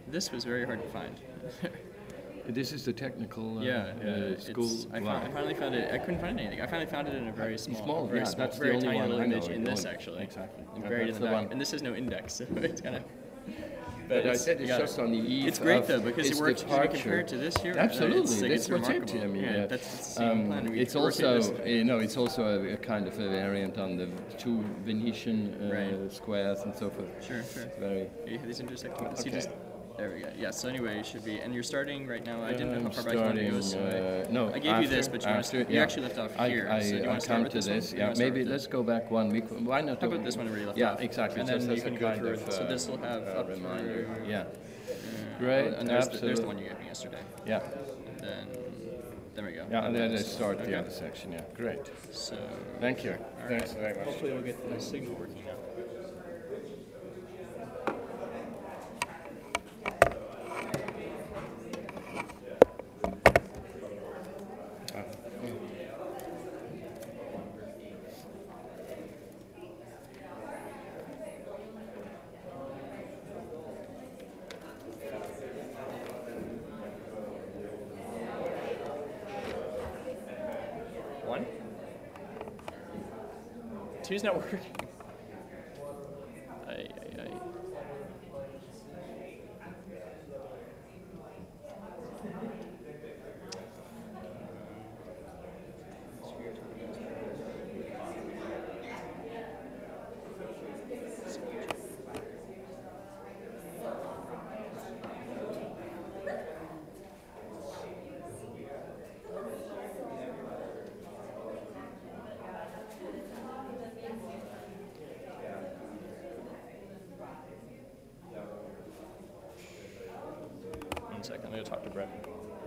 This was very hard to find. This is the technical school. I finally found it. I couldn't find anything. I finally found it in a very small, that's very the only tiny one little I know. image in this actually. Exactly. And buried in That's the the back. one. And this has no index, so it's kind of. But I said it's just on the eve. It's great though of because its it works departure. compared to this here. Absolutely, it's that's what's it. remarkable. I mean, yeah, that's the same plan. it's also it's also a kind of a variant on the two Venetian squares and so forth. Sure. It's very. Yeah, these intersecting. Okay. See, just there we go. Yeah. So anyway, it should be. And you're starting right now. I didn't know how far back you starting, wanted to go. So no, I gave you this, but you actually left off here. I so do you want to start come with to this? this. Yeah, maybe let's go back one week. Why not? How about this one where you left yeah, off? exactly. And Just then you as a can go kind through. of So this will have up reminder. through. Yeah. Great. And there's absolutely. there's the one you gave me yesterday. Yeah. And then there we go. Yeah, and then I That's- start okay. the other section. Yeah. Great. So. Thank you. All Thanks right. very much. Hopefully we'll get the signal working now. One? Two's not working. Ay. One second, I'm going to talk to Brett.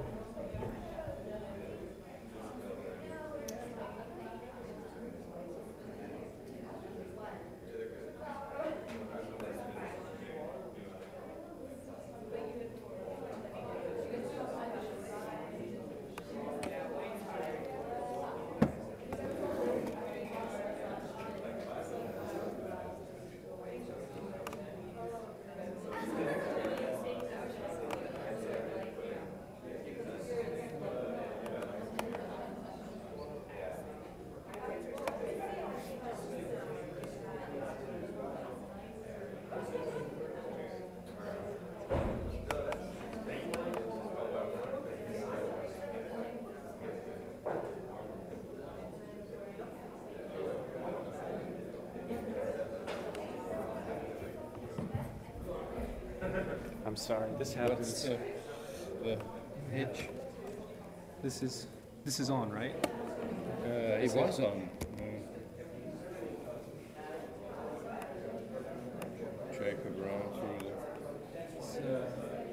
I'm sorry, this happens. The hitch. This is on, right? It was on. Jacob around through the.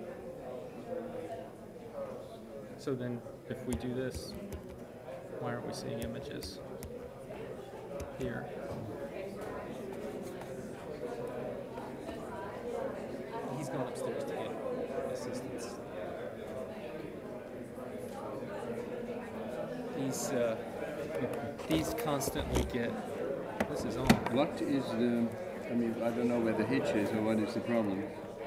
So then, if we do this, why aren't we seeing images here? He's gone upstairs to get assistance. These constantly get. This is on. What is the? I mean, I don't know where the hitch is or what is the problem.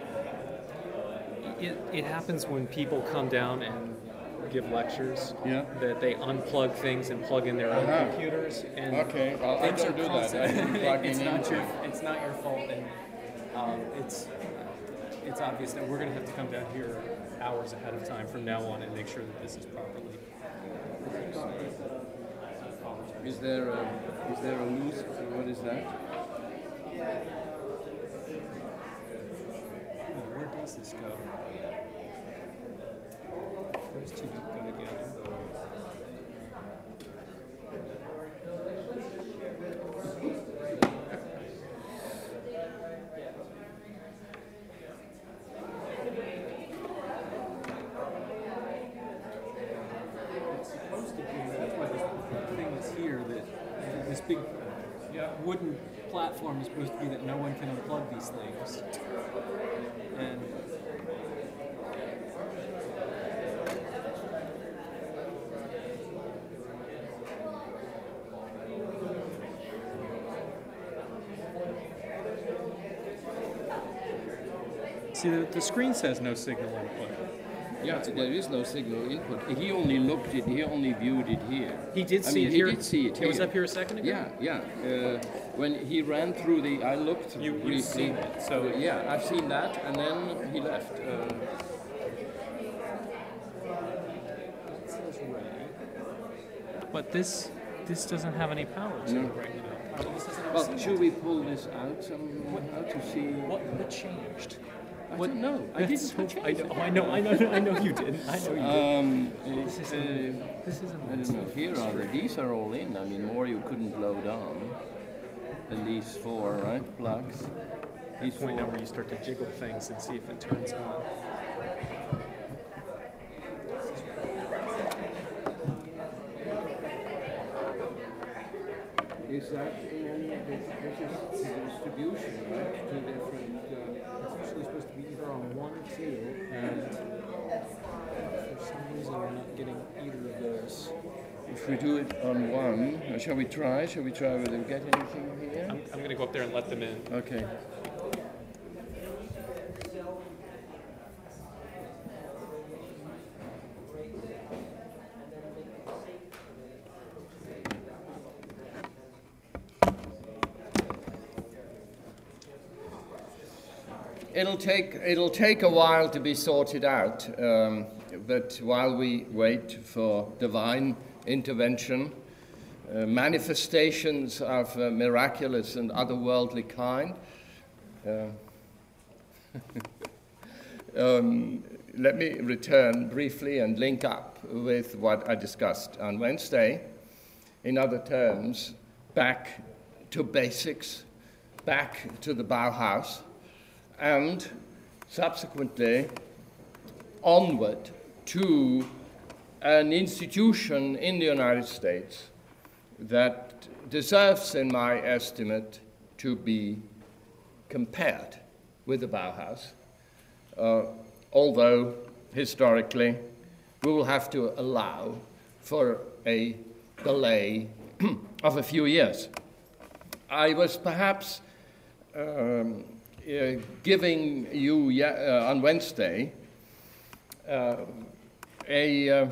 It happens when people come down and give lectures. Yeah. That they unplug things and plug in their own computers. And Okay, well, I things don't are do that. constant. I don't plug It's in not anything. it's not your fault, and it's obvious that we're going to have to come down here hours ahead of time from now on and make sure that this is properly. Is there a loose? What is that? Where does this go? Those two don't go together. It's supposed to be. That's why this thing is here. That this big wooden platform is supposed to be that no one can unplug these things. And See, the screen says no signal input. Yeah, there is no signal input. He only looked it. He only viewed it here. He did I see mean, it he here. did see it It was here. up here a second ago. Yeah. When he ran through I looked You've briefly. seen it, so Yeah, I've seen that, and then he left. It says ready. But this doesn't have any power to it right now. I mean, this doesn't have a Well, signal. should we pull this out somehow to see? What changed? I don't know. I didn't touch I know you didn't. I know you didn't. This is I don't know. Here are these are all in. I mean, more you couldn't load on. And these 4, right, plugs. These Point 4. now where you start to jiggle things and see if it turns on. Is that in any of this is the distribution, right? 2 different. It's usually supposed to be either on 1 or 2, and for some reason we're not getting either of those. If we do it on 1, shall we try? Shall we try whether we get anything here? I'm going to go up there and let them in. Okay. It'll take a while to be sorted out, but while we wait for divine intervention, manifestations of miraculous and otherworldly kind. Let me return briefly and link up with what I discussed on Wednesday. In other terms, back to basics, back to the Bauhaus, and subsequently onward to an institution in the United States that deserves, in my estimate, to be compared with the Bauhaus, although historically we will have to allow for a delay of a few years. I was perhaps giving you on Wednesday a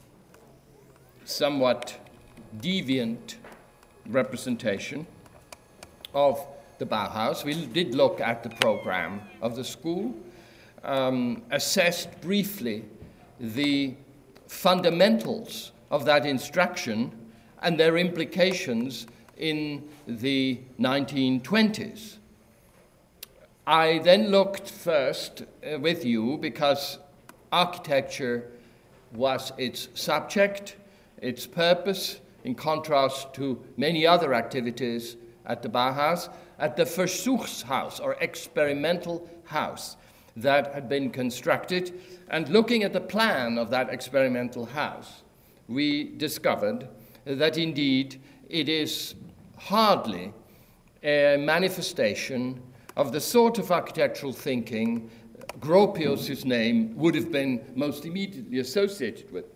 somewhat deviant representation of the Bauhaus. We did look at the program of the school, assessed briefly the fundamentals of that instruction and their implications in the 1920s. I then looked first with you because architecture was its subject, its purpose, in contrast to many other activities at the Bauhaus, at the Versuchshaus, or experimental house, that had been constructed. And looking at the plan of that experimental house, we discovered that indeed it is hardly a manifestation of the sort of architectural thinking Gropius's name would have been most immediately associated with.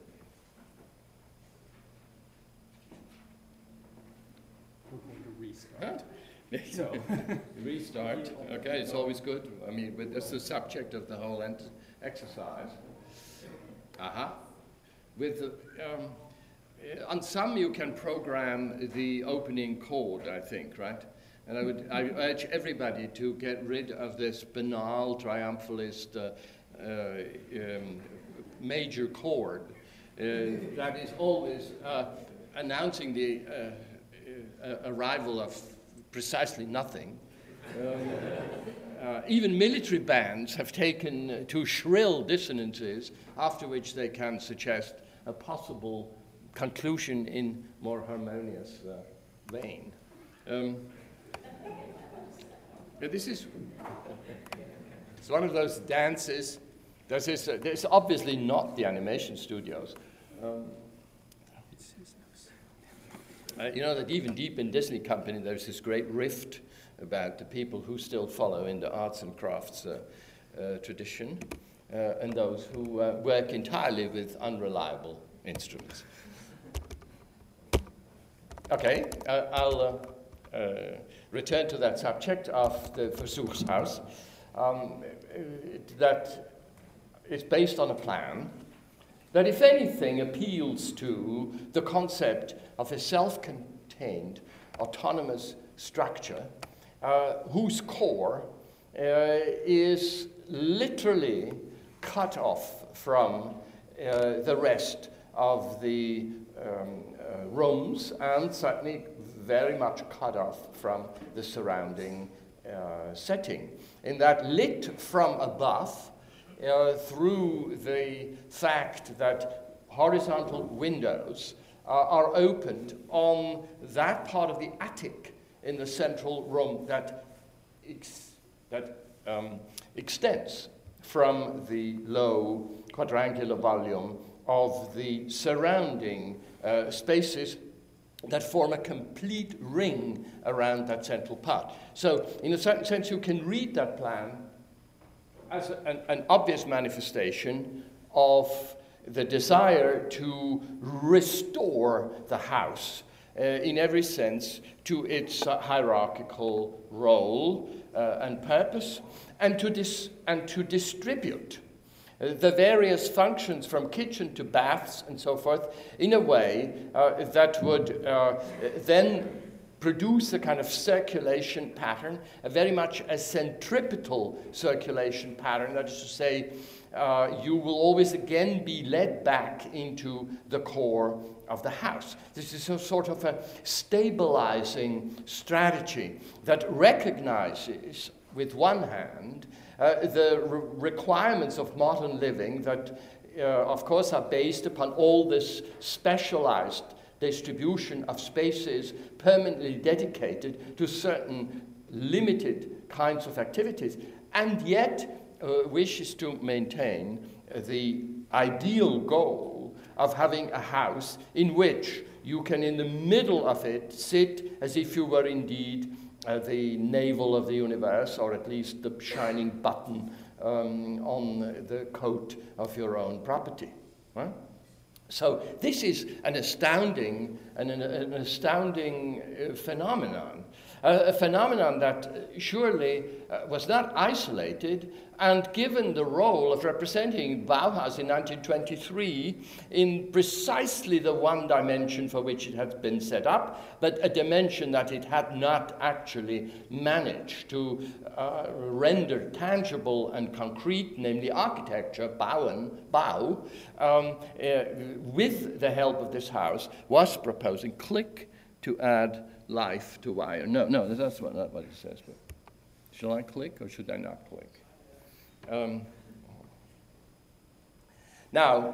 Restart. So. Restart. Okay, it's always good. I mean, but that's the subject of the whole exercise. With on some you can program the opening chord, I think, right? And I urge everybody to get rid of this banal, triumphalist major chord that is always announcing the arrival of precisely nothing. Even military bands have taken to shrill dissonances, after which they can suggest a possible conclusion in more harmonious vein. It's one of those dances. There's obviously not the animation studios. You know that even deep in Disney Company, there's this great rift about the people who still follow in the arts and crafts tradition and those who work entirely with unreliable instruments. Okay, I'll return to that subject of the Versuchshaus. that is based on a plan that, if anything, appeals to the concept of a self-contained, autonomous structure whose core is literally cut off from the rest of the rooms, and certainly very much cut off from the surrounding setting, in that lit from above through the fact that horizontal windows are opened on that part of the attic in the central room that extends from the low quadrangular volume of the surrounding spaces that form a complete ring around that central part. So, in a certain sense, you can read that plan as an obvious manifestation of the desire to restore the house in every sense to its hierarchical role and purpose, and to distribute the various functions from kitchen to baths and so forth in a way that would then produce a kind of circulation pattern, very much a centripetal circulation pattern. That is to say, you will always again be led back into the core of the house. This is a sort of a stabilizing strategy that recognizes, with one hand, the requirements of modern living that, of course, are based upon all this specialized distribution of spaces permanently dedicated to certain limited kinds of activities, and yet wishes to maintain the ideal goal of having a house in which you can, in the middle of it, sit as if you were indeed the navel of the universe, or at least the shining button on the coat of your own property. Right? So this is an astounding phenomenon, a phenomenon that surely was not isolated, and given the role of representing Bauhaus in 1923 in precisely the one dimension for which it had been set up, but a dimension that it had not actually managed to render tangible and concrete, namely architecture, Bau, with the help of this house, was proposing to add life to wire. No, that's not what it says. But shall I click or should I not click? Now,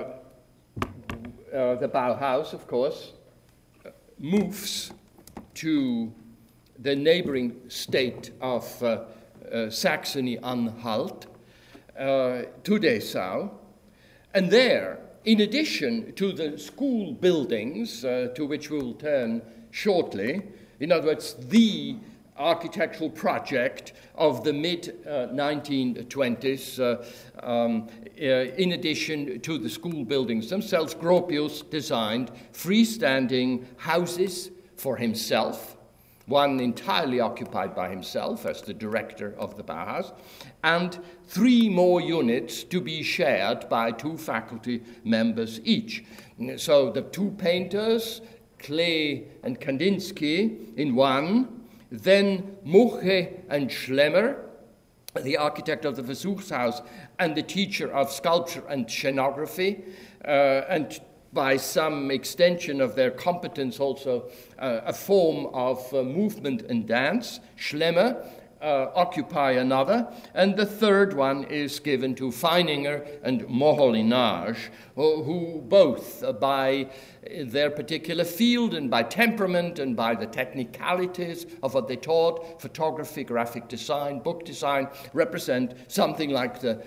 the Bauhaus, of course, moves to the neighboring state of Saxony-Anhalt, to Dessau, and there, in addition to the school buildings, to which we will turn shortly, in other words, the architectural project of the mid-1920s, in addition to the school buildings themselves, Gropius designed freestanding houses for himself, one entirely occupied by himself as the director of the Bauhaus, and 3 more units to be shared by 2 faculty members each. So the 2 painters, Klee and Kandinsky, in one, then Muche and Schlemmer, the architect of the Versuchshaus and the teacher of sculpture and scenography, and by some extension of their competence also a form of movement and dance. Schlemmer occupy another, and the third one is given to Feininger and Moholy-Nagy, who both, by their particular field and by temperament and by the technicalities of what they taught, photography, graphic design, book design, represent something like the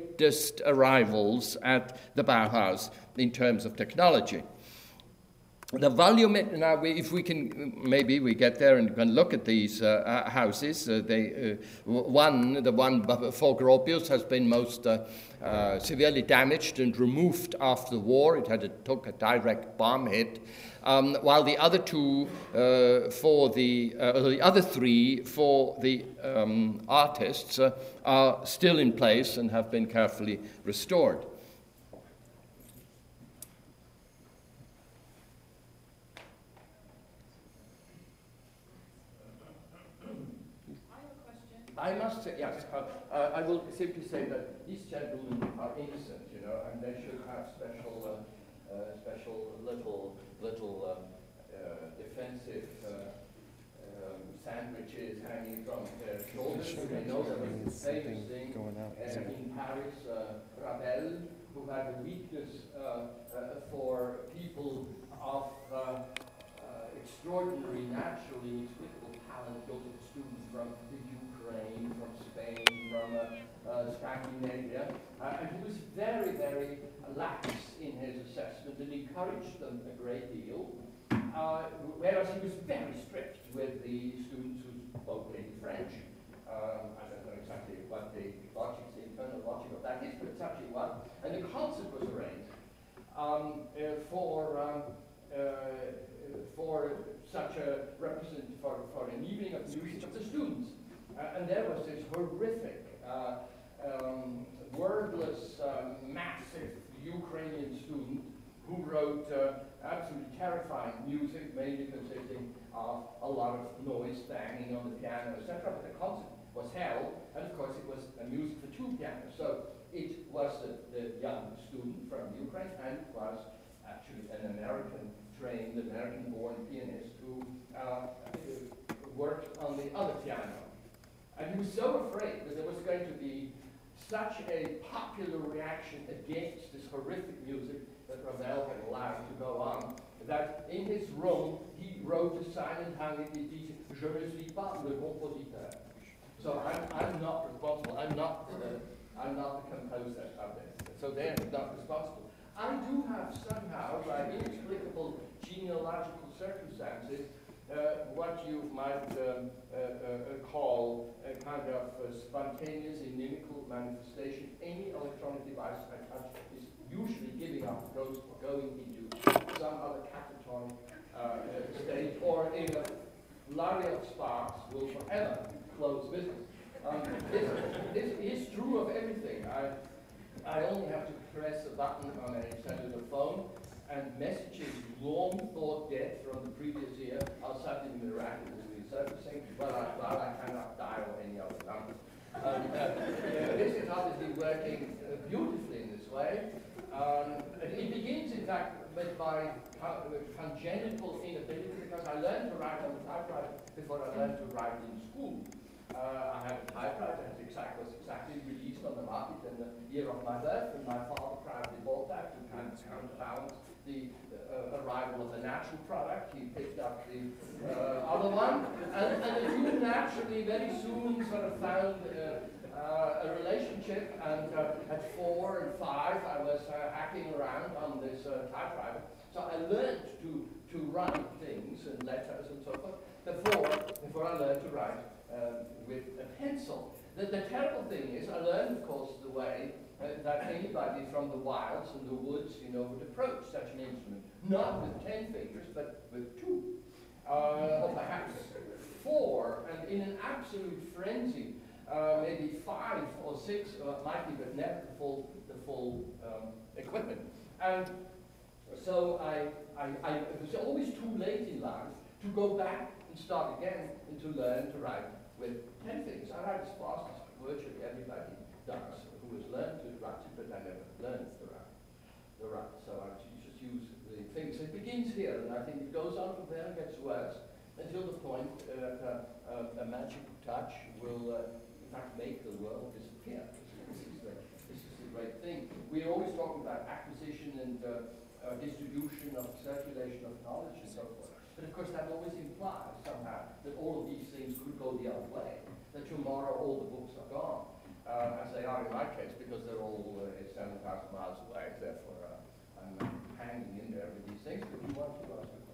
latest arrivals at the Bauhaus in terms of technology. The volume, now if we can, maybe we get there and can look at these houses. The one for Gropius has been most severely damaged and removed after the war. It took a direct bomb hit. While the other two the other three for the artists are still in place and have been carefully restored. I must say, yes, I will simply say that these gentlemen are innocent, and they should have special little defensive sandwiches hanging from their shoulders. They know there was this famous thing in Paris, Ravel, who had a weakness for people of extraordinary, naturally inexplicable talent, those students from the Ukraine, from Spain, from Scandinavia, and he was very, very lax in his assessment and encouraged them a great deal, whereas he was very strict with the students who spoke mainly French. I don't know exactly what the internal logic of that is, but it's actually one. And the concert was arranged for such a for an evening of music of the students. And there was this horrific, wordless, massive Ukrainian student who wrote absolutely terrifying music, mainly consisting of a lot of noise banging on the piano, etc. But the concert was held, and of course it was a music for two pianos. So it was the young student from Ukraine, and it was actually an American-trained, American-born pianist who worked on the other piano. And he was so afraid that there was going to be such a popular reaction against this horrific music that Ravel had allowed to go on, that in his room he wrote a sign and hung it, it said, "Je ne suis pas le compositeur." So I'm not responsible. I'm not the composer of this. So they're not responsible. I do have somehow, by inexplicable genealogical circumstances, what you might call a kind of spontaneous inimical manifestation. Any electronic device I touch is usually giving up, going into some other catatonic state, or in a flurry of sparks will forever close business. This is true of everything. I only have to press a button on a cellular phone, and messages long thought dead from the previous year are suddenly miraculously surfacing, while I cannot dial any other numbers. This is obviously working beautifully in this way. It begins, in fact, with my congenital inability, because I learned to write on the typewriter before I learned to write in school. I had a typewriter that was exactly released on the market in the year of my birth, and my father proudly bought that to kind of counterbalance the arrival of the natural product. He picked up the other one, and the two naturally very soon sort of found a relationship, and at 4 and 5 I was hacking around on this typewriter. So I learned to write things and letters and so forth before I learned to write with a pencil. The terrible thing is, I learned, of course, the way that anybody from the wilds and the woods, would approach such an instrument. Not with 10 fingers, but with 2, or perhaps 4, and in an absolute frenzy, maybe 5 or 6 might be, but never the full equipment. And so it was always too late in life to go back and start again and to learn to write with 10 fingers. I write as fast as virtually everybody does who has learned to write it, but I never learned to write. So I just use the fingers. It begins here, and I think it goes on from there and gets worse until the point that a magic touch will, in fact, make the world disappear. This is the great thing. We're always talking about acquisition and distribution of circulation of knowledge and so forth. But of course that always implies somehow that all of these things could go the other way, that tomorrow all the books are gone, as they are in my case, because they're all 7,000 miles away. Therefore, I'm hanging in there with these things. But you want to ask a question?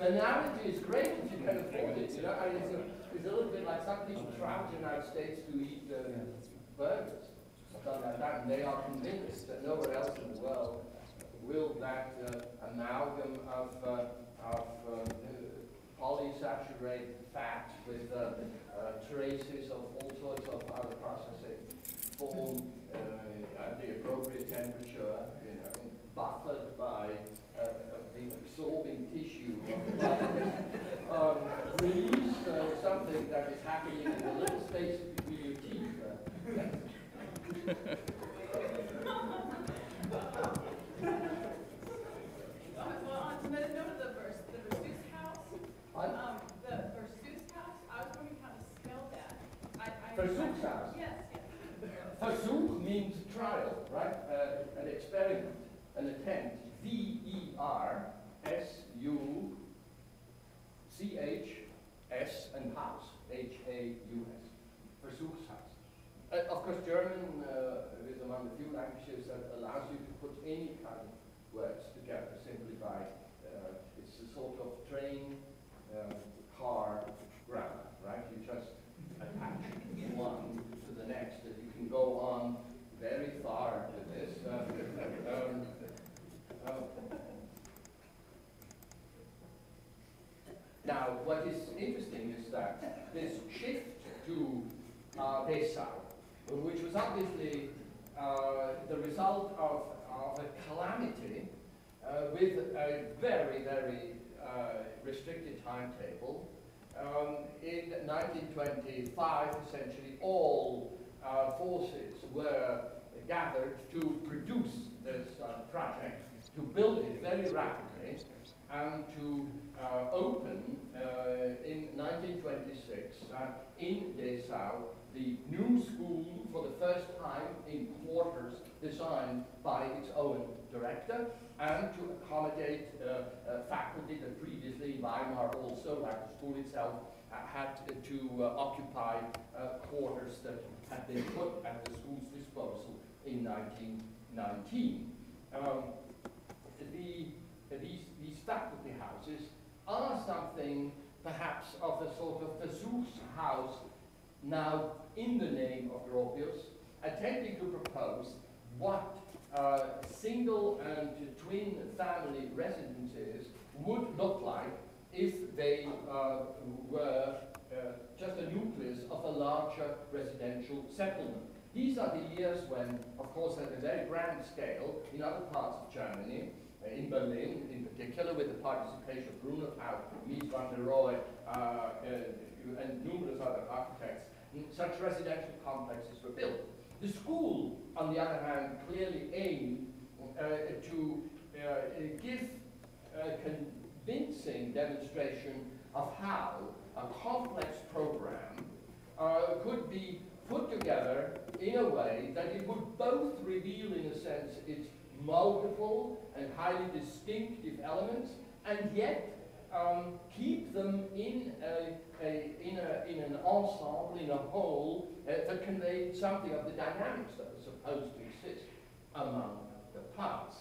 analogy is great if you can afford it. You know, I mean, it's a little bit like some people travel to the United States to eat burgers, something like that, and they are convinced that nowhere else in the world will that amalgam of polysaturated fat with traces of all sorts of other processing form at the appropriate temperature, you know, buffered by the absorbing tissue release something that is happening in the little space between your teeth. Well, on to note of the Versus house, the Versus house, I was wondering how to spell that. Versus house? Yes, yes. Versuch means trial, right? An experiment, an attempt. V-E-R-S-U-C-H-S and Haus, H-A-U-S. Versuchshaus. Of course, German is among the few languages that allows you to put any kind of words together simply by, it's a sort of train, car grammar, right? You just attach one to the next, and you can go on very far with this. Now, what is interesting is that this shift to Dessau, which was obviously the result of a calamity with a very, very restricted timetable. In 1925, essentially all forces were gathered to produce this project, to build it very rapidly, and to open in 1926 in Dessau the new school for the first time in quarters designed by its own director, and to accommodate faculty that previously in Weimar also, like the school itself, had to occupy quarters that had been put at the school's disposal in 1919. These faculty houses are something perhaps of a sort of Versuchshaus now in the name of Gropius, attempting to propose what single and twin family residences would look like if they were just a nucleus of a larger residential settlement. These are the years when, of course, at a very grand scale, in other parts of Germany, in Berlin in particular, with the participation of Bruno Taut, Mies van der Rohe, and numerous other architects, such residential complexes were built. The school, on the other hand, clearly aimed to give a convincing demonstration of how a complex program could be put together in a way that it would both reveal, in a sense, its multiple and highly distinctive elements, and yet keep them in an ensemble, in a whole, that conveyed something of the dynamics that were supposed to exist among the parts.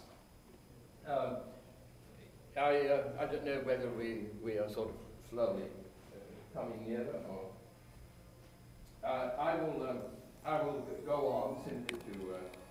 I don't know whether we are sort of slowly coming nearer, or I will go on simply to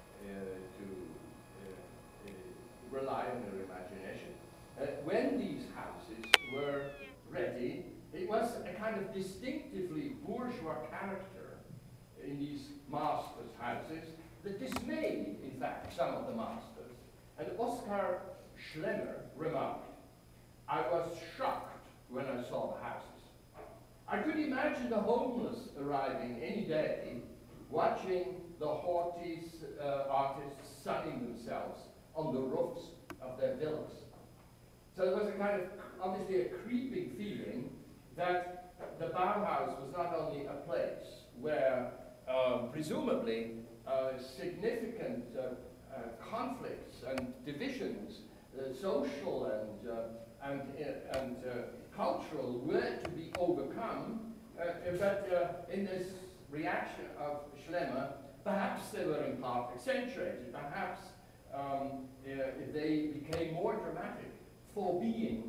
rely on your imagination. When these houses were ready, it was a kind of distinctively bourgeois character in these masters' houses that dismayed, in fact, some of the masters. And Oskar Schlemmer remarked, "I was shocked when I saw the houses. I could imagine the homeless arriving any day, watching the haughty artists sunning themselves on the roofs of their villas." So there was a kind of, obviously, a creeping feeling that the Bauhaus was not only a place where, presumably, significant conflicts and divisions, social and cultural, were to be overcome, but in this reaction of Schlemmer, perhaps they were in part accentuated, perhaps they became more dramatic for being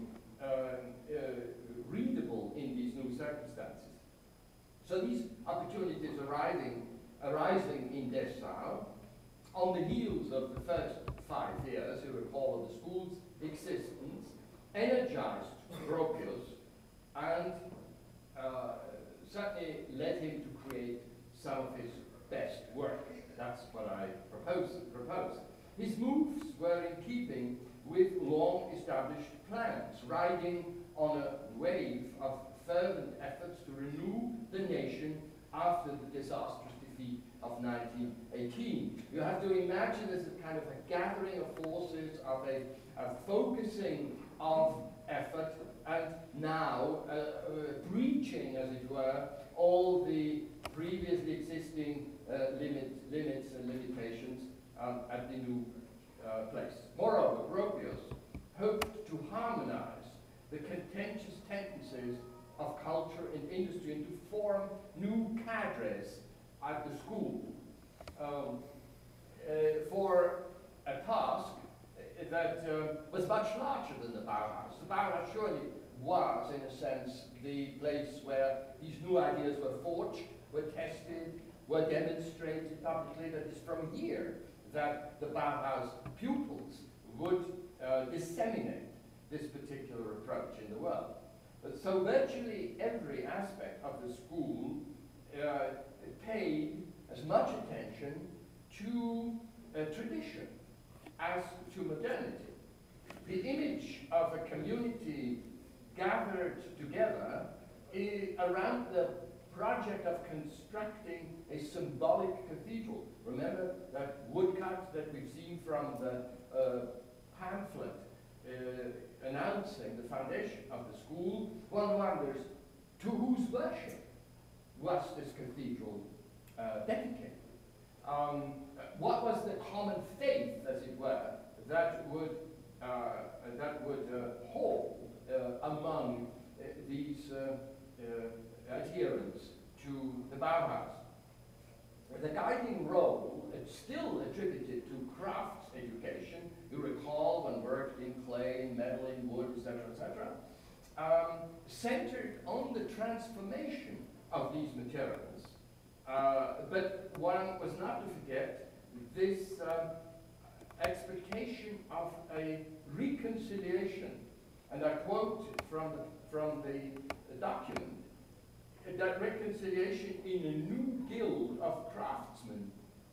readable in these new circumstances. So these opportunities arising in Dessau, on the heels of the first 5 years, you recall, of the school's existence, energized Gropius and certainly led him to create some of his best work. That's what I propose. His moves were in keeping with long-established plans, riding on a wave of fervent efforts to renew the nation after the disastrous defeat of 1918. You have to imagine this as kind of a gathering of forces, of a focusing of effort, and now breaching, as it were, all the previously existing limits and limitations at the new place. Moreover, Gropius hoped to harmonize the contentious tendencies of culture and industry and to form new cadres at the school for a task that was much larger than the Bauhaus. The Bauhaus surely was, in a sense, the place where these new ideas were forged, were tested, were demonstrated publicly. That is from here that the Bauhaus pupils would disseminate this particular approach in the world. So virtually every aspect of the school paid as much attention to tradition as to modernity. The image of a community gathered together around the project of constructing a symbolic cathedral. Remember that woodcut that we've seen from the pamphlet announcing the foundation of the school? One wonders to whose worship was this cathedral dedicated? What was the common faith, as it were, that would hold among these adherents to the Bauhaus? The guiding role, it's still attributed to crafts education. You recall one worked in clay, metal, in wood, etc., centered on the transformation of these materials. But one was not to forget this expectation of a reconciliation. And I quote from the document, that reconciliation in a new guild of craftsmen,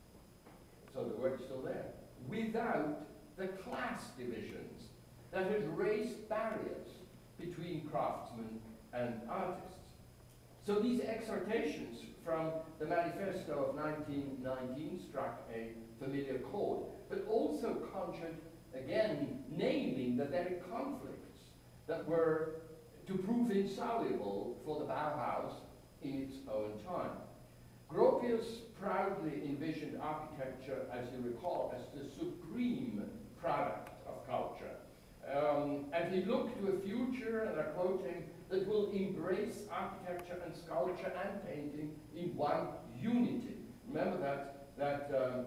so the word's still there, without the class divisions that had raised barriers between craftsmen and artists. So these exhortations from the manifesto of 1919 struck a familiar chord, but also conjured, again, naming the very conflicts that were to prove insoluble for the Bauhaus in its own time. Gropius proudly envisioned architecture, as you recall, as the supreme product of culture. And he looked to a future, and I quote him, that will embrace architecture and sculpture and painting in one unity. Remember that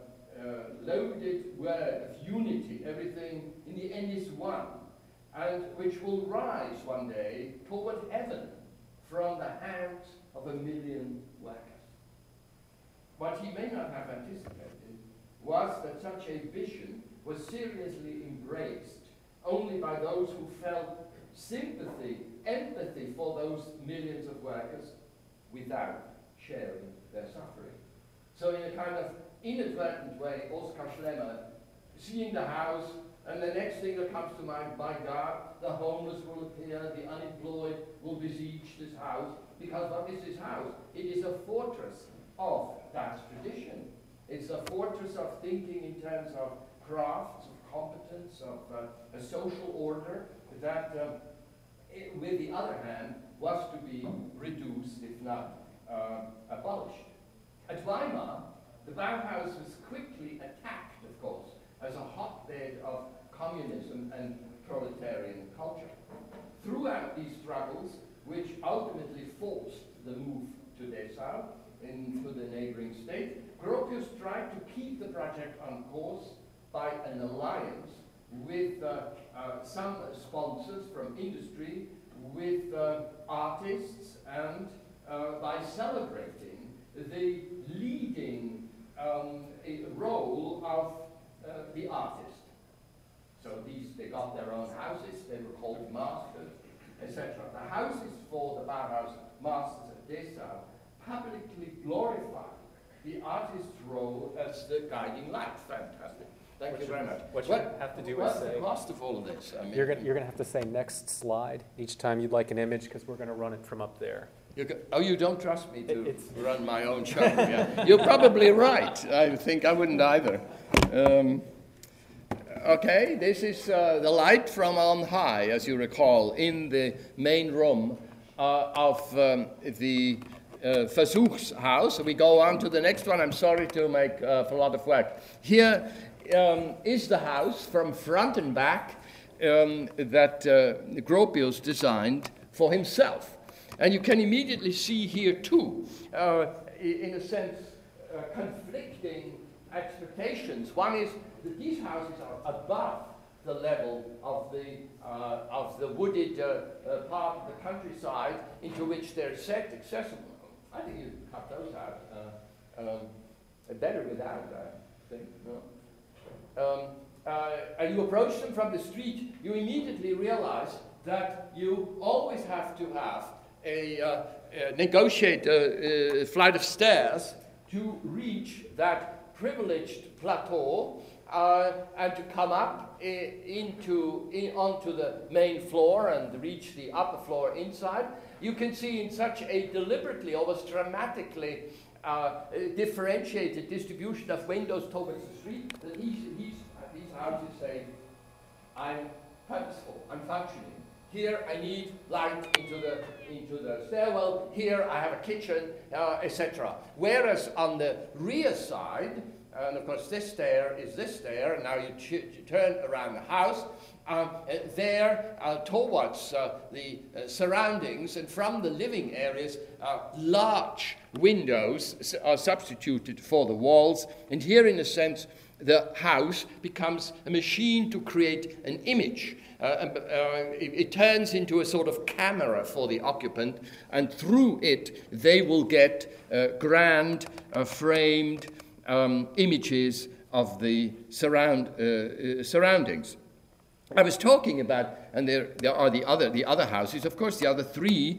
loaded word of unity, everything in the end is one, and which will rise one day toward heaven from the hands of 1 million workers. What he may not have anticipated was that such a vision was seriously embraced only by those who felt sympathy, empathy for those millions of workers without sharing their suffering. So in a kind of inadvertent way, Oskar Schlemmer, seeing the house, and the next thing that comes to mind, by God, the homeless will appear, the unemployed will besiege this house, because what is this house? It is a fortress of that tradition. It's a fortress of thinking in terms of crafts, of competence, of a social order that, with the other hand, was to be reduced, if not abolished. At Weimar, the Bauhaus was quickly attacked, of course, as a hotbed of communism and proletarian culture. Throughout these struggles, which ultimately forced the move to Dessau, into the neighboring state, Gropius tried to keep the project on course by an alliance with some sponsors from industry, with artists, and by celebrating the leading role of the artist. So they got their own houses, they were called masters, etc. The houses for the Bauhaus masters at Dessau publicly glorified the artist's role as the guiding light. Fantastic. Thank you very much. What you have to do is what's say... the cost of all of this? I mean, You're going to have to say next slide each time you'd like an image, because we're going to run it from up there. you don't trust me to run my own show? Yeah. You're probably right. I think I wouldn't either. Okay, this is the light from on high, as you recall, in the main room of the Versuchshaus. We go on to the next one. I'm sorry to make a lot of work. Here is the house from front and back that Gropius designed for himself. And you can immediately see here, too, in a sense, conflicting expectations. One is that these houses are above the level of the wooded part of the countryside into which they're set accessible. I think you cut those out. Better without, I think. No? And you approach them from the street, you immediately realize that you always have to have negotiate a flight of stairs to reach that privileged plateau and to come up onto the main floor and reach the upper floor inside. You can see in such a deliberately, almost dramatically differentiated distribution of windows towards the street that these houses say, I'm purposeful, I'm functioning. Here I need light into the stairwell. Here I have a kitchen, etc. Whereas on the rear side, and of course this stair is this stair, and now you turn around the house, there towards the surroundings and from the living areas, large windows are substituted for the walls. And here, in a sense, the house becomes a machine to create an image. It turns into a sort of camera for the occupant, and through it they will get grand, framed images of the surroundings. I was talking about, and there are the other houses. Of course, the other three,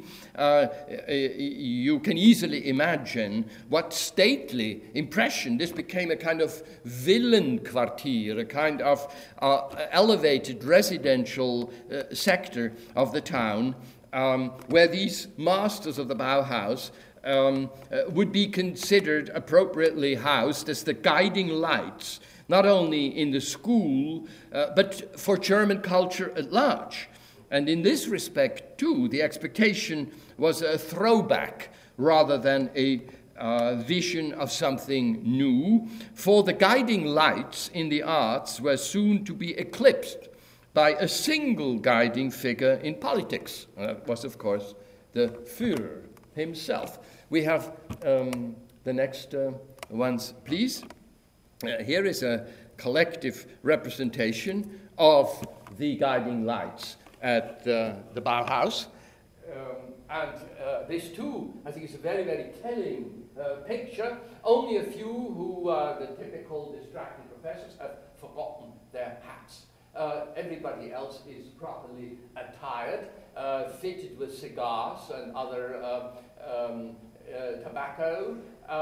you can easily imagine what stately impression. This became a kind of Villenquartier, a kind of elevated residential sector of the town, where these masters of the Bauhaus would be considered appropriately housed as the guiding lights, not only in the school, but for German culture at large. And in this respect, too, the expectation was a throwback rather than a vision of something new, for the guiding lights in the arts were soon to be eclipsed by a single guiding figure in politics. That was, of course, the Führer himself. We have the next ones, please. Here is a collective representation of the guiding lights at the Bauhaus. And this, too, I think is a very, very telling picture. Only a few who are the typical distracted professors have forgotten their hats. Everybody else is properly attired, fitted with cigars and other tobacco,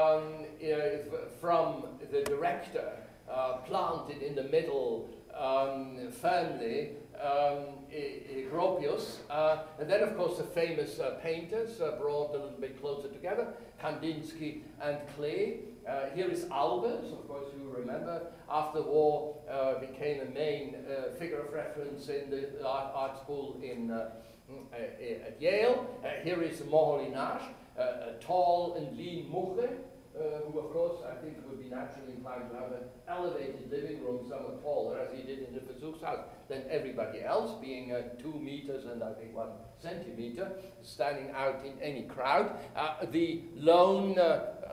from the director, planted in the middle, firmly, Gropius, and then of course the famous painters brought a little bit closer together, Kandinsky and Klee. Here is Albers, of course you remember, after the war became a main figure of reference in the art school at Yale. Here is Moholy-Nagy, a tall and lean Muche, who of course I think would be naturally inclined to have an elevated living room somewhat taller, as he did in the Versuchshaus, than everybody else, being 2 meters and I think 1 centimeter, standing out in any crowd. The lone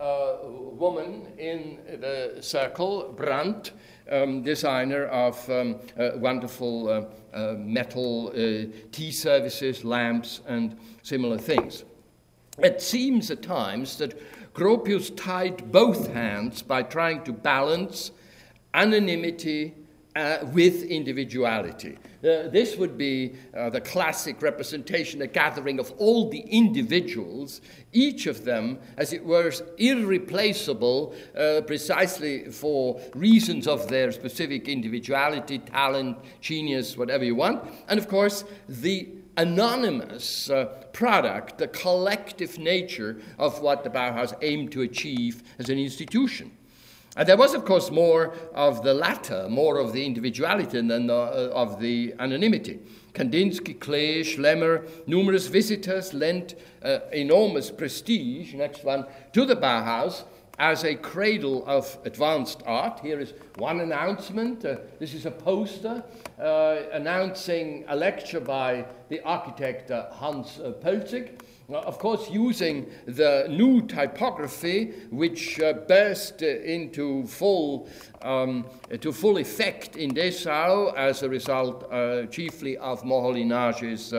woman in the circle, Brandt, designer of wonderful metal tea services, lamps, and similar things. It seems at times that Gropius tied both hands by trying to balance anonymity with individuality. This would be the classic representation, a gathering of all the individuals, each of them, as it were, irreplaceable precisely for reasons of their specific individuality, talent, genius, whatever you want. And of course, the anonymous product, the collective nature of what the Bauhaus aimed to achieve as an institution. And there was, of course, more of the latter, more of the individuality than of the anonymity. Kandinsky, Klee, Schlemmer, numerous visitors lent enormous prestige, next one, to the Bauhaus as a cradle of advanced art. Here is one announcement. This is a poster announcing a lecture by the architect Hans Pölzig. Of course, using the new typography, which burst into full effect in Dessau as a result chiefly of Moholinage's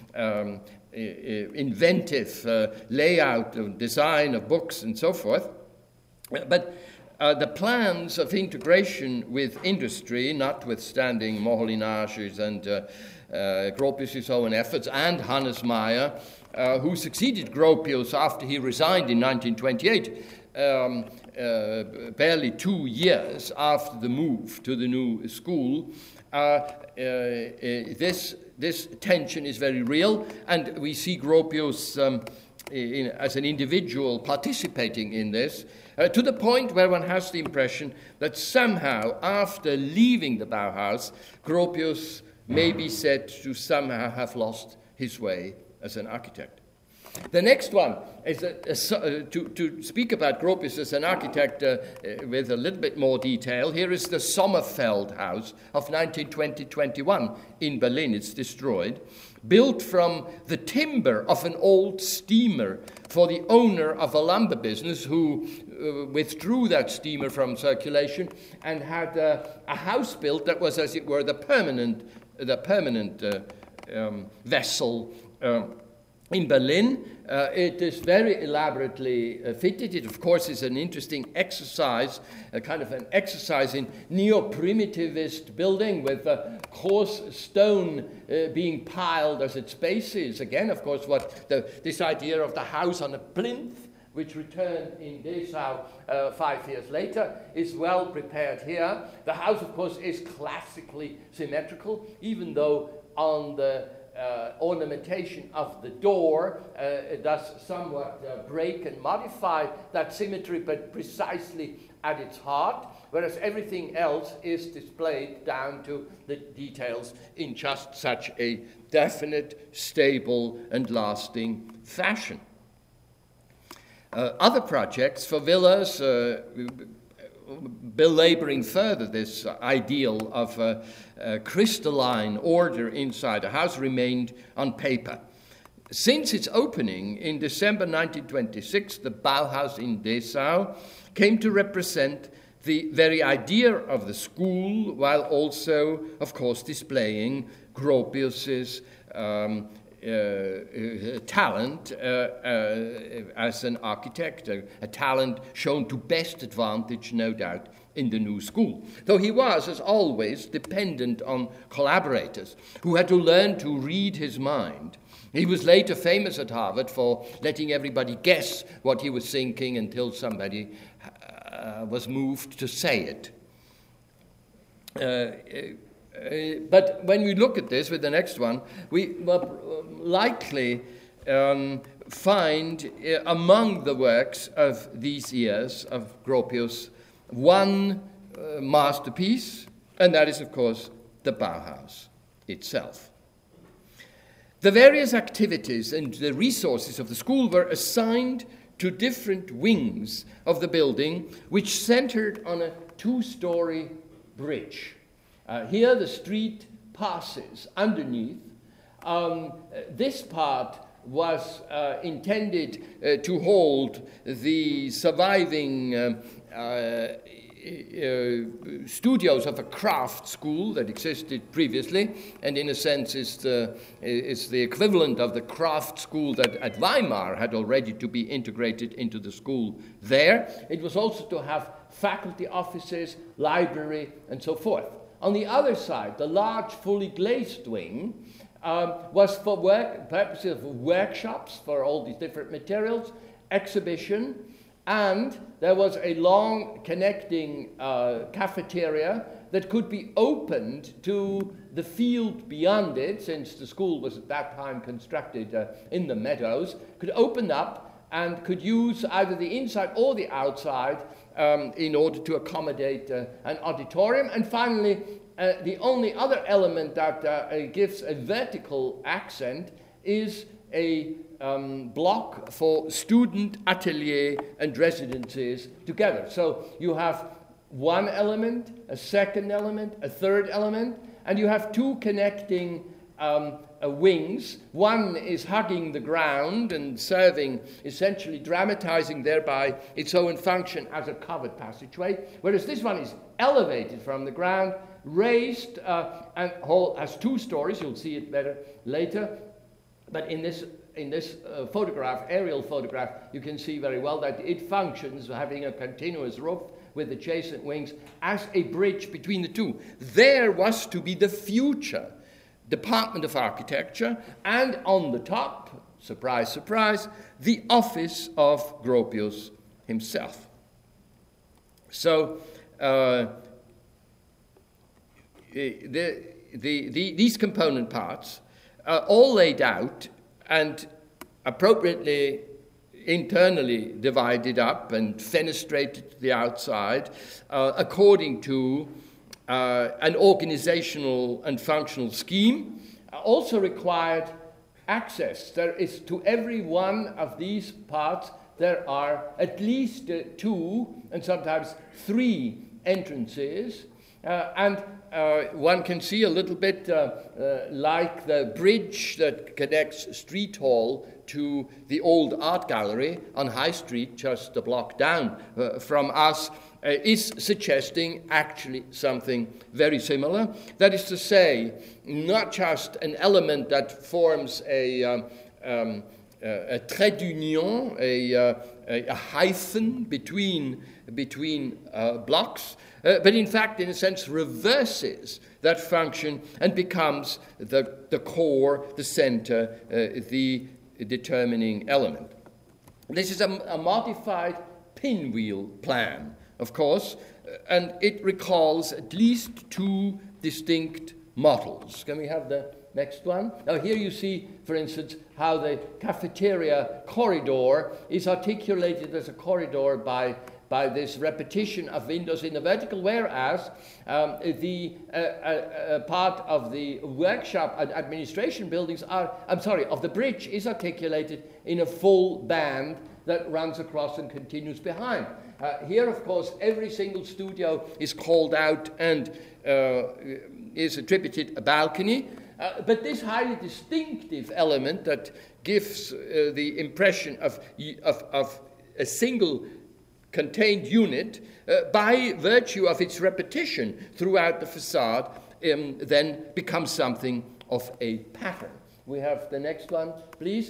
inventive layout and design of books and so forth. But the plans of integration with industry, notwithstanding Moholinage's and Gropius's own efforts, and Hannes Meyer, who succeeded Gropius after he resigned in 1928, barely 2 years after the move to the new school, this tension is very real, and we see Gropius as an individual participating in this, to the point where one has the impression that somehow, after leaving the Bauhaus, Gropius may be said to somehow have lost his way as an architect. The next one is to speak about Gropius as an architect with a little bit more detail. Here is the Sommerfeld House of 1920-21 in Berlin. It's destroyed, built from the timber of an old steamer for the owner of a lumber business who withdrew that steamer from circulation and had a house built that was, as it were, the permanent vessel in Berlin. It is very elaborately fitted. It, of course, is an interesting exercise, a kind of an exercise in neo-primitivist building with coarse stone being piled as its base is. Again, of course, this idea of the house on a plinth, which returned in Dessau 5 years later, is well prepared here. The house, of course, is classically symmetrical, even though on the ornamentation of the door it does somewhat break and modify that symmetry, but precisely at its heart, whereas everything else is displayed down to the details in just such a definite, stable, and lasting fashion. Other projects for villas, belaboring further this ideal of crystalline order inside a house, remained on paper. Since its opening in December 1926, the Bauhaus in Dessau came to represent the very idea of the school, while also, of course, displaying Gropius's talent as an architect, a talent shown to best advantage, no doubt, in the new school. Though he was, as always, dependent on collaborators who had to learn to read his mind. He was later famous at Harvard for letting everybody guess what he was thinking until somebody was moved to say it. But when we look at this with the next one, we will likely find among the works of these years of Gropius one masterpiece, and that is, of course, the Bauhaus itself. The various activities and the resources of the school were assigned to different wings of the building, which centered on a two-story bridge. Here the street passes underneath. This part was intended to hold the surviving studios of a craft school that existed previously, and in a sense is the equivalent of the craft school that at Weimar had already to be integrated into the school there. It was also to have faculty offices, library, and so forth. On the other side, the large, fully glazed wing was for purposes of workshops for all these different materials, exhibition, and there was a long connecting cafeteria that could be opened to the field beyond it, since the school was at that time constructed in the meadows, could open up and could use either the inside or the outside in order to accommodate an auditorium. And finally, the only other element that gives a vertical accent is a block for student atelier and residencies together. So you have one element, a second element, a third element, and you have two connecting wings. One is hugging the ground and serving, essentially dramatizing thereby its own function as a covered passageway, whereas this one is elevated from the ground, raised, and has 2 stories. You'll see it better later. But in this photograph, aerial photograph, you can see very well that it functions, having a continuous roof with adjacent wings, as a bridge between the two. There was to be the future Department of Architecture, and on the top, surprise, surprise, the office of Gropius himself. So these component parts are all laid out and appropriately internally divided up and fenestrated to the outside according to an organizational and functional scheme, also required access. There is, to every one of these parts, there are at least 2 and sometimes 3 entrances, and one can see a little bit like the bridge that connects Street Hall to the old art gallery on High Street, just a block down from us, is suggesting actually something very similar. That is to say, not just an element that forms a trait d'union, a hyphen between blocks, but in fact, in a sense, reverses that function and becomes the core, the center, the determining element. This is a modified pinwheel plan, of course, and it recalls at least 2 distinct models. Can we have the next one? Now here you see, for instance, how the cafeteria corridor is articulated as a corridor by this repetition of windows in the vertical, whereas the part of the workshop and administration buildings of the bridge is articulated in a full band that runs across and continues behind. Here, of course, every single studio is called out and is attributed a balcony, but this highly distinctive element that gives the impression of a single contained unit, by virtue of its repetition throughout the facade, then becomes something of a pattern. We have the next one, please.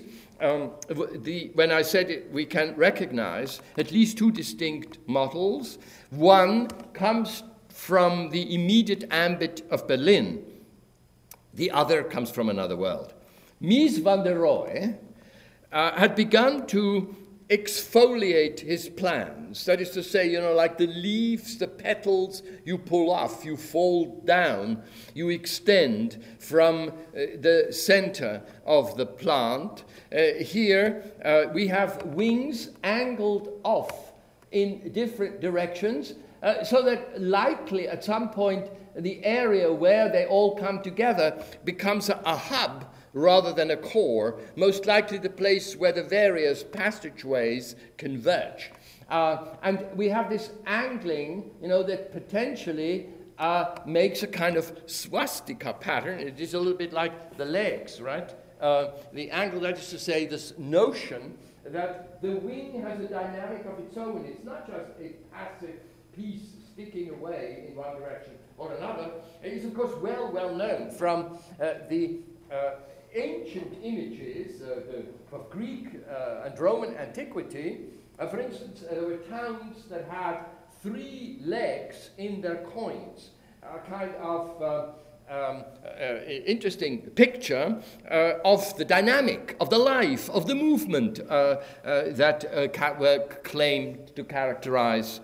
When I said it, we can recognize at least 2 distinct models. One comes from the immediate ambit of Berlin. The other comes from another world. Mies van der Rohe had begun to exfoliate his plans. That is to say, like the leaves, the petals, you pull off, you fold down, you extend from the center of the plant. Here we have wings angled off in different directions, so that likely at some point the area where they all come together becomes a hub rather than a core, most likely the place where the various passageways converge. And we have this angling, that potentially makes a kind of swastika pattern. It is a little bit like the legs, right? the angle, that is to say, this notion that the wing has a dynamic of its own. It's not just a passive piece sticking away in one direction or another. It is, of course, well known from the ancient images of Greek and Roman antiquity. For instance, there were towns that had 3 legs in their coins, a kind of interesting picture of the dynamic, of the life, of the movement that were claimed to characterize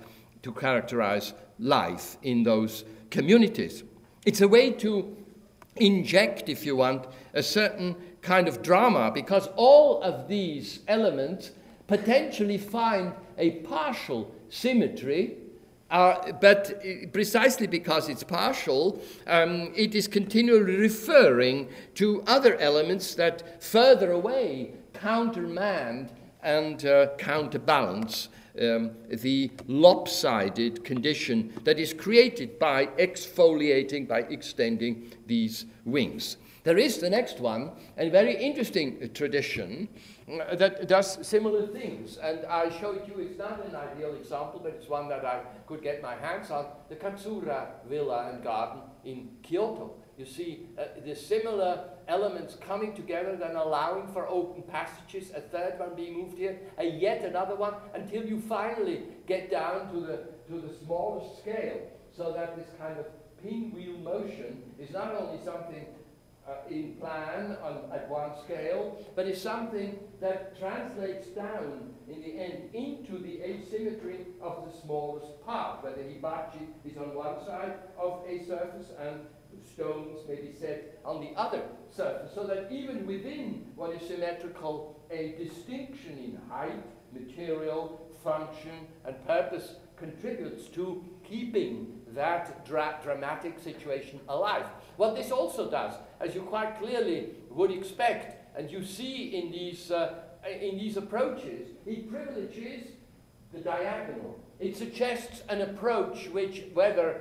life in those communities. It's a way to inject, if you want, a certain kind of drama, because all of these elements potentially find a partial symmetry, but precisely because it's partial, it is continually referring to other elements that further away countermand and counterbalance the lopsided condition that is created by exfoliating, by extending these wings. There is the next one, a very interesting tradition that does similar things. And I show it you, it's not an ideal example, but it's one that I could get my hands on, the Katsura Villa and Garden in Kyoto. You see the similar elements coming together, then allowing for open passages, a third one being moved here, yet another one, until you finally get down to the smallest scale, so that this kind of pinwheel motion is not only something in plan at one scale, but is something that translates down in the end into the asymmetry of the smallest part, where the hibachi is on one side of a surface and stones may be set on the other surface, so that even within what is symmetrical, a distinction in height, material, function, and purpose contributes to keeping that dramatic situation alive. What this also does, as you quite clearly would expect, and you see in these approaches, it privileges the diagonal. It suggests an approach which, whether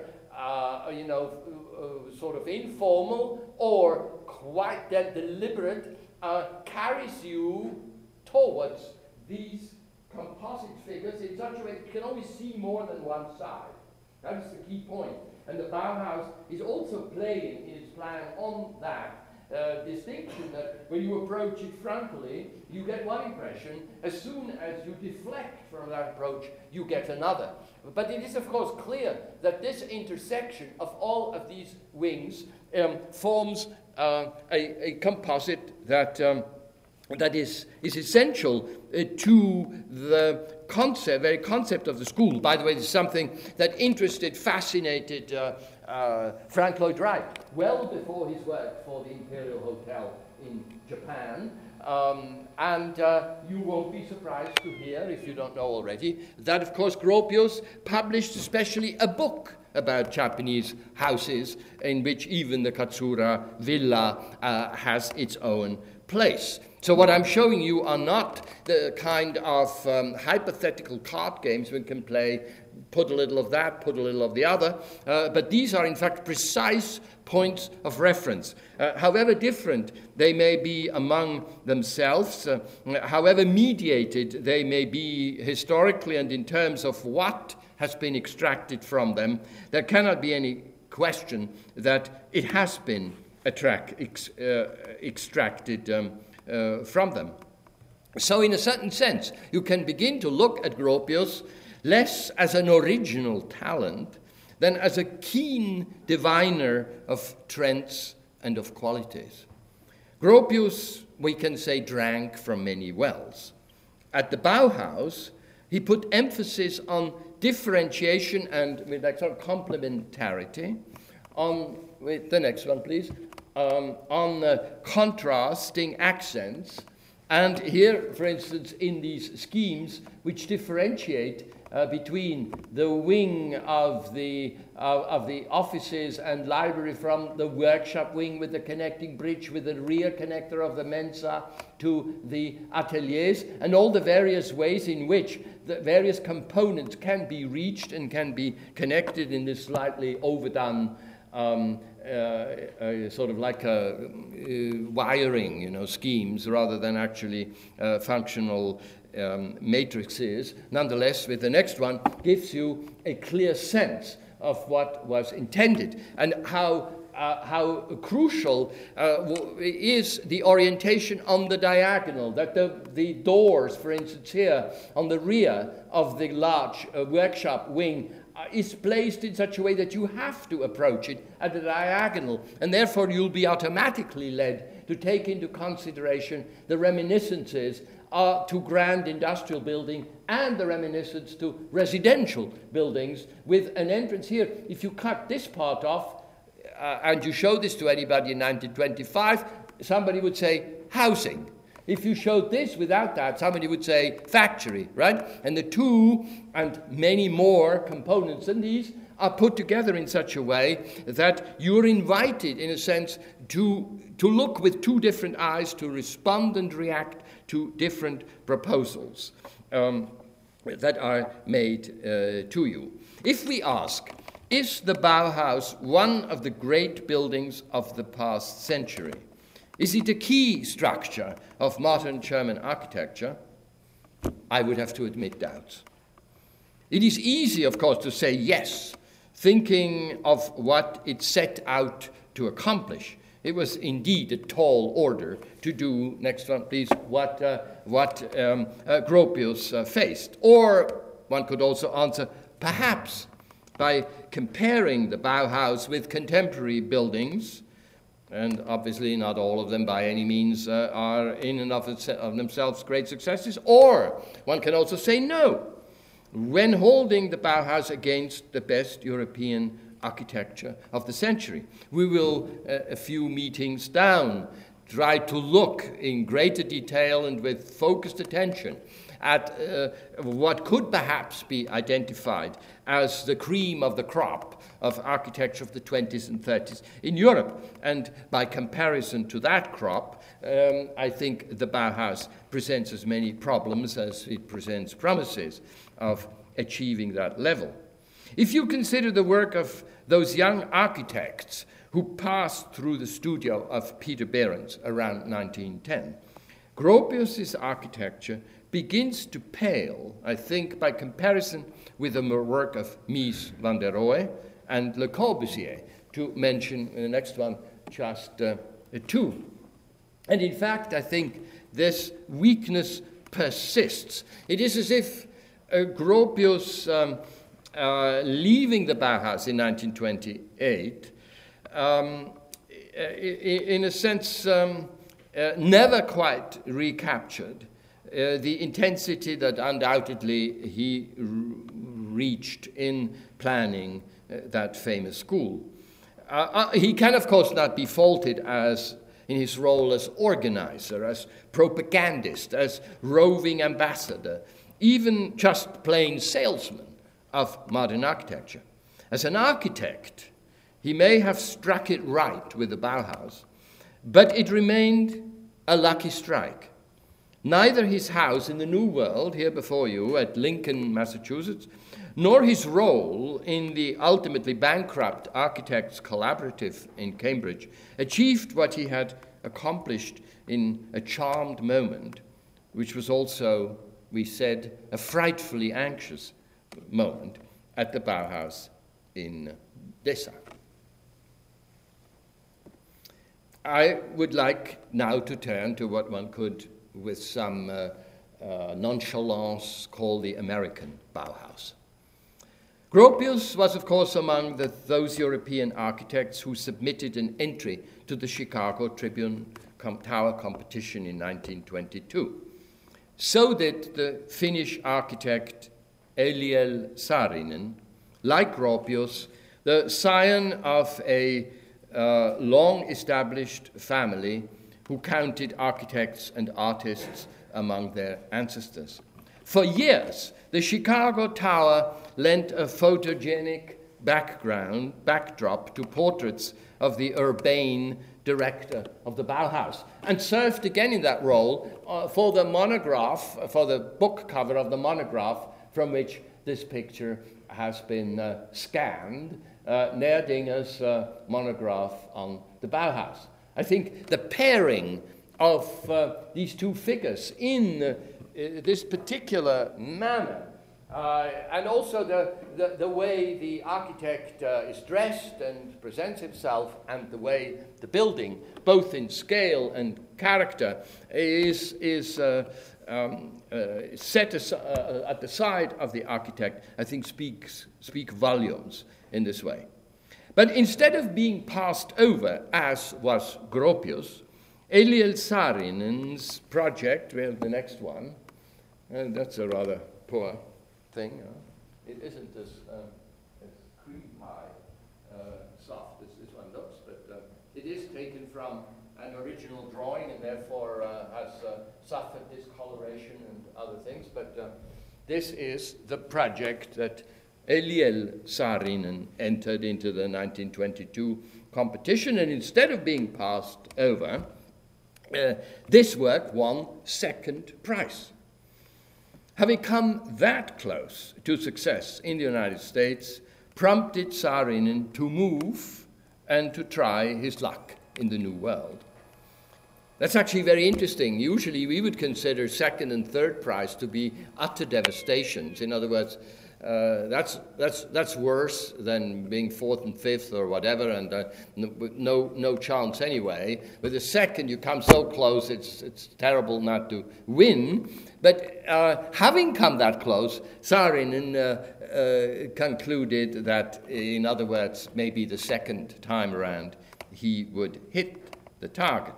sort of informal or quite deliberate, carries you towards these composite figures in such a way that you can always see more than one side. That is the key point. And the Bauhaus is also playing in its plan on that distinction, that when you approach it frontally, you get one impression. As soon as you deflect from that approach, you get another. But it is, of course, clear that this intersection of all of these wings forms a composite that is essential to the very concept of the school. By the way, this is something that fascinated Frank Lloyd Wright well before his work for the Imperial Hotel in Japan. And you won't be surprised to hear, if you don't know already, that, of course, Gropius published especially a book about Japanese houses, in which even the Katsura Villa has its own place. So what I'm showing you are not the kind of hypothetical card games we can play, put a little of that, put a little of the other, but these are in fact precise points of reference. However different they may be among themselves, however mediated they may be historically and in terms of what has been extracted from them, there cannot be any question that it has been extracted from them. So in a certain sense, you can begin to look at Gropius less as an original talent than as a keen diviner of trends and of qualities. Gropius, we can say, drank from many wells. At the Bauhaus, he put emphasis on differentiation and with that sort of complementarity, with the next one, please, on contrasting accents. And here, for instance, in these schemes which differentiate between the wing of the offices and library from the workshop wing with the connecting bridge with the rear connector of the Mensa to the ateliers, and all the various ways in which the various components can be reached and can be connected in this slightly overdone sort of like wiring, schemes rather than actually functional matrices. Nonetheless, with the next one, gives you a clear sense of what was intended and how crucial is the orientation on the diagonal, that the doors, for instance, here on the rear of the large workshop wing is placed in such a way that you have to approach it at a diagonal, and therefore you'll be automatically led to take into consideration the reminiscences to grand industrial building and the reminiscence to residential buildings with an entrance here. If you cut this part off and you show this to anybody in 1925, somebody would say housing. If you showed this without that, somebody would say factory, right? And the two and many more components than these are put together in such a way that you're invited, in a sense, to look with two different eyes, to respond and react to different proposals that are made to you. If we ask, is the Bauhaus one of the great buildings of the past century? Is it a key structure of modern German architecture? I would have to admit doubts. It is easy, of course, to say yes, thinking of what it set out to accomplish. It was indeed a tall order to do, next one please, what Gropius faced. Or one could also answer, perhaps, by comparing the Bauhaus with contemporary buildings, and obviously not all of them by any means are in and of themselves great successes. Or one can also say no, when holding the Bauhaus against the best European architecture of the century. We will, a few meetings down, try to look in greater detail and with focused attention at what could perhaps be identified as the cream of the crop of architecture of the 20s and 30s in Europe. And by comparison to that crop, I think the Bauhaus presents as many problems as it presents promises of achieving that level. If you consider the work of those young architects who passed through the studio of Peter Behrens around 1910, Gropius's architecture begins to pale, I think, by comparison with the work of Mies van der Rohe and Le Corbusier, to mention the next one just two. And in fact, I think this weakness persists. It is as if Gropius, leaving the Bauhaus in 1928, in a sense, never quite recaptured the intensity that undoubtedly he reached in planning that famous school. He can, of course, not be faulted as in his role as organizer, as propagandist, as roving ambassador, even just plain salesman of modern architecture. As an architect, he may have struck it right with the Bauhaus, but it remained a lucky strike. Neither his house in the New World, here before you at Lincoln, Massachusetts, nor his role in the ultimately bankrupt Architects Collaborative in Cambridge achieved what he had accomplished in a charmed moment, which was also, we said, a frightfully anxious moment at the Bauhaus in Dessau. I would like now to turn to what one could, with some nonchalance, call the American Bauhaus. Gropius was, of course, among those European architects who submitted an entry to the Chicago Tribune Tower competition in 1922. So did the Finnish architect Eliel Saarinen, like Gropius, the scion of a long-established family who counted architects and artists among their ancestors. For years, the Chicago Tower lent a photogenic backdrop to portraits of the urbane director of the Bauhaus, and served again in that role for the monograph, for the book cover of the monograph from which this picture has been scanned Neerdinger's monograph on the Bauhaus. I think the pairing of these two figures in this particular manner, and also the way the architect is dressed and presents himself, and the way the building, both in scale and character, is set at the side of the architect, I think speak volumes in this way. But instead of being passed over, as was Gropius, Eliel Saarinen's project, we have the next one, and that's a rather poor thing. It isn't as cream pie soft as this one looks, but it is taken from an original drawing and therefore has suffered discoloration and other things. But this is the project that Eliel Saarinen entered into the 1922 competition, and instead of being passed over, this work won second prize. Having come that close to success in the United States prompted Saarinen to move and to try his luck in the New World. That's actually very interesting. Usually we would consider second and third prize to be utter devastations. In other words, that's worse than being fourth and fifth or whatever, and no chance anyway. With the second, you come so close, it's terrible not to win. But having come that close, Saarinen concluded that, in other words, maybe the second time around, he would hit the target.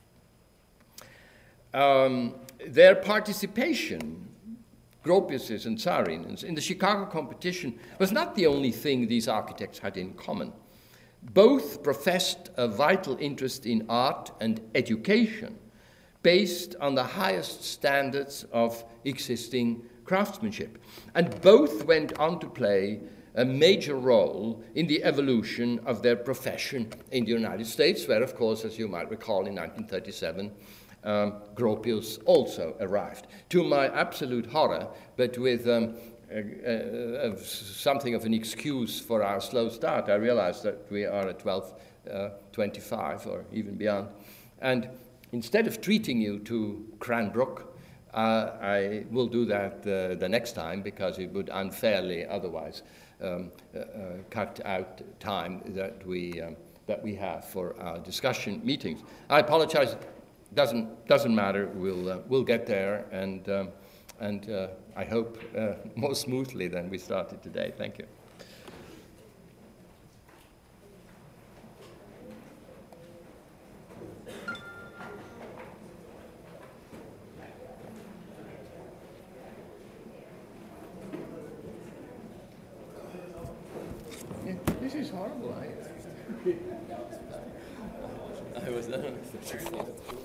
Their participation, Gropius's and Saarinen's, in the Chicago competition was not the only thing these architects had in common. Both professed a vital interest in art and education based on the highest standards of existing craftsmanship. And both went on to play a major role in the evolution of their profession in the United States, where, of course, as you might recall, in 1937, Gropius also arrived. To my absolute horror, but with something of an excuse for our slow start, I realized that we are at 12:25 or even beyond. And instead of treating you to Cranbrook, I will do that the next time, because it would unfairly otherwise cut out time that we have for our discussion meetings. I apologize. Doesn't matter. We'll get there, and I hope more smoothly than we started today. Thank you. Yeah, this is horrible. I was